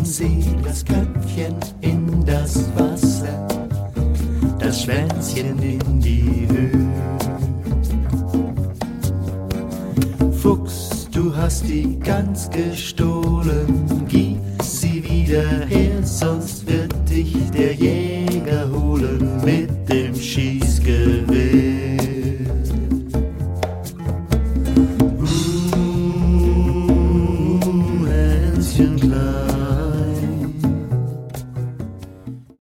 den See, das Köpfchen in das Wasser, das Schwänzchen in die Höhe. Fuchs, du hast die Gans gestohlen, gib sie wieder her, sonst wird dich der Jäger holen mit dem Schießgewehr.